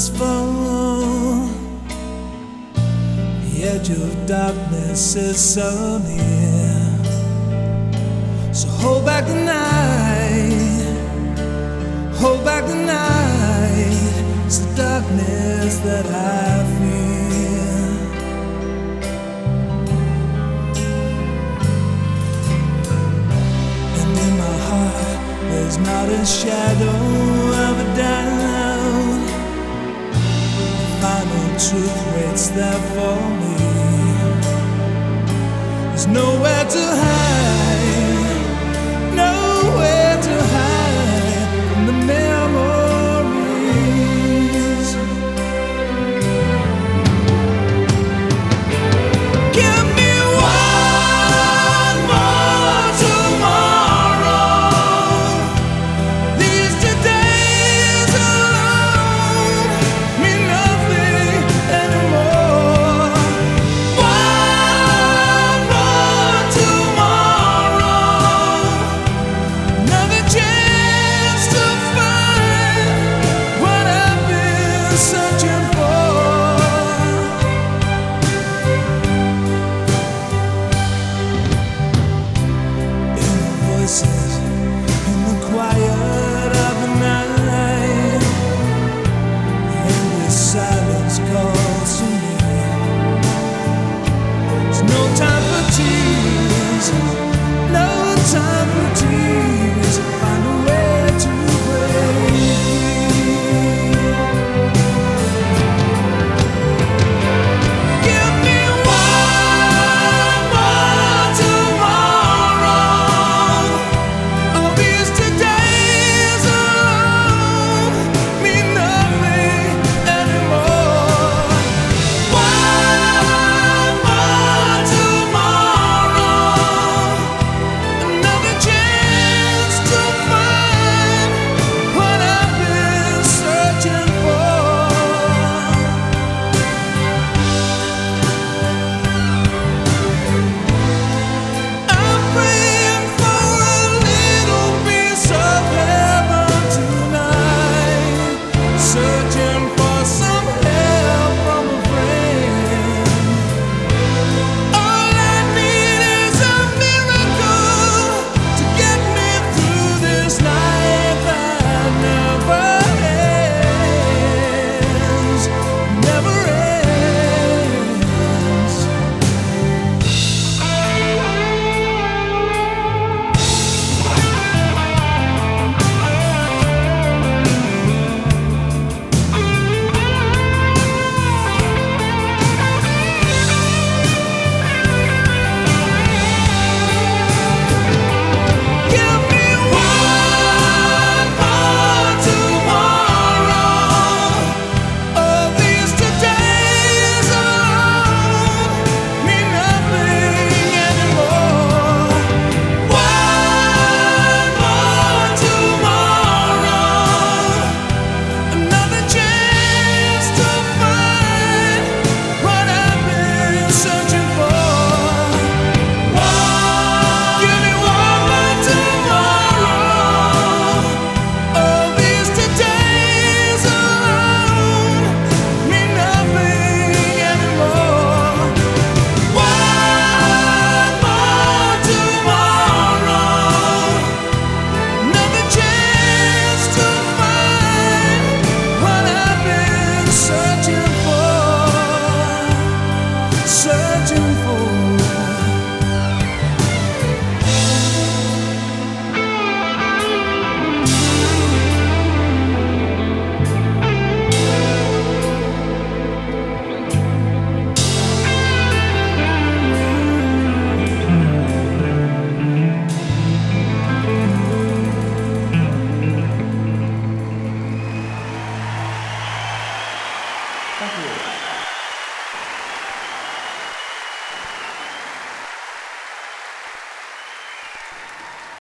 is full. The edge of darkness is so near. So hold back the night, hold back the night. It's the darkness that I fear. And in my heart there's not a shadow of a doubt. The final truth waits there for me. There's nowhere to hide, nowhere to hide from the memories. Give me one more tomorrow. These days alone mean nothing anymore. One more tomorrow. Another chance to find what I've been searching for. Inner voices in the quiet of the night. The endless silence calls to me. There's no time for tears, no time for tears. Find a way to break. Give me one more tomorrow. All these days alone mean nothing anymore. One more tomorrow. Another chance to find what I've been searching for. I'm praying for a little piece of heaven tonight, searching for some help from a friend. All I need is a miracle to get me through this night that never ends, never ends. Give me one more tomorrow. All these days alone mean nothing anymore. One more tomorrow. Another chance to find what I've been searching for. Give me one more tomorrow. All these days alone mean nothing anymore. One more tomorrow. Another chance to find what I've been searching for. Searching for. Thank you.